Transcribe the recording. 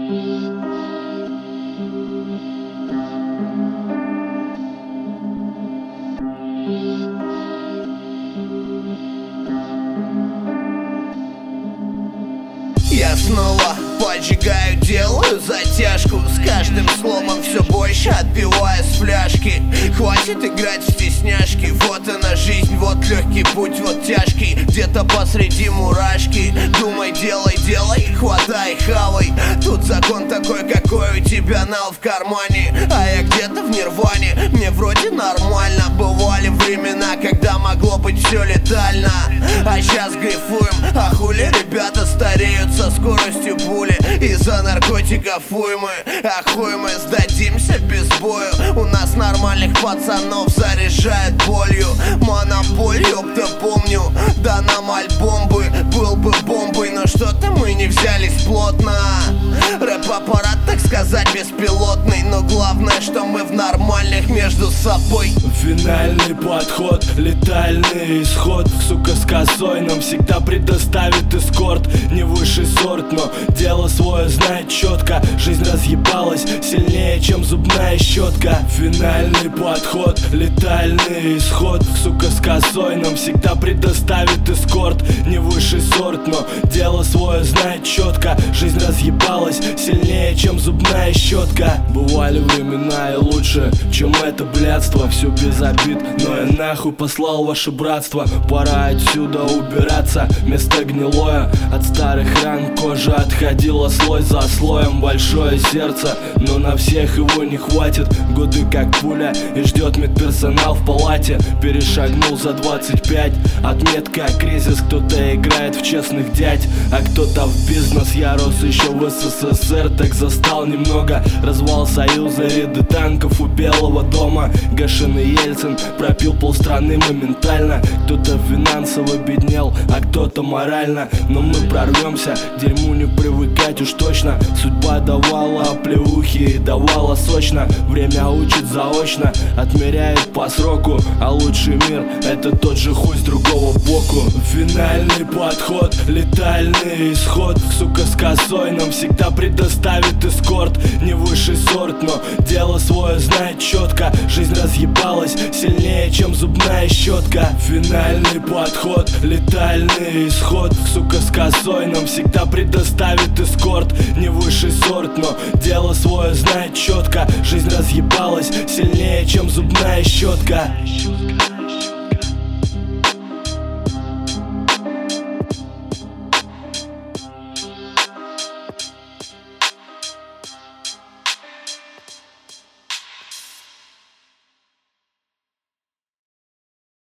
Я снова поджигаю, делаю затяжку. С каждым словом все больше отпиваю с фляжки. Хватит играть в стесняшки. Вот она жизнь, вот легкий путь, вот тяжкий. Где-то посреди мурашки. Думай, делай, делай, хватай, хавай. Тут закон такой, какой у тебя нал в кармане. А я где-то в нирване, мне вроде нормально. Бывали времена, когда могло быть все летально. А сейчас грифуем, а хули ребята стареют со скоростью пули. Из-за наркотиков уймы, а хуй мы сдадимся без бою. У нас нормальных пацанов заряжает болью. Монополь, ёпта, помню, да нам альбом бы был бы бомбой. Но что-то мы не взялись плотно. Рэп-аппарат, так сказать, беспилотный. Но главное, что мы в нормальных между собой. Финальный подход, летальный исход. Сука с косой нам всегда предоставит эскорт. Не высший сорт, но дело свое знает четко. Жизнь разъебалась сильнее, чем зубная щетка. Финальный подход, летальный исход. Сука с косой нам всегда предоставит эскорт. Не высший сорт, но дело свое знает четко. Жизнь разъебалась сильнее, чем зубная щетка. Бывали времена и лучше, чем это блядство. Все без обид, но я нахуй послал ваше братство. Пора отсюда убираться, место гнилое. От старых ран кожа отходила слой за слоем. Большое сердце, но на всех его не хватит. Годы как пуля и ждет медперсонал в палате. Перешагнул за 25, отметка кризис. Кто-то играет в честных дядь, а кто-то в бизнес. Я рос еще в СССР, так застал немного развал союза, ряды танков у Белого дома. Гашеный Ельцин пропил полстраны моментально. Кто-то финансово беднел, а кто-то морально. Но мы прорвемся, к дерьму не привыкать уж точно. Судьба давала оплеухи и давала сочно. Время учит заочно, отмеряет по сроку. А лучший мир — это тот же хуй с другого боку. Финальный подход, летальный исход. Сука с косой нам всегда предоставит эскорт. Не высший сорт, но дело свое знает четко. Жизнь разъебалась сильнее, чем зубная щетка. Финальный подход, летальный исход. Сука с косой нам всегда предоставит эскорт. Не высший сорт, но дело свое знает четко. Жизнь разъебалась сильнее, чем зубная щетка.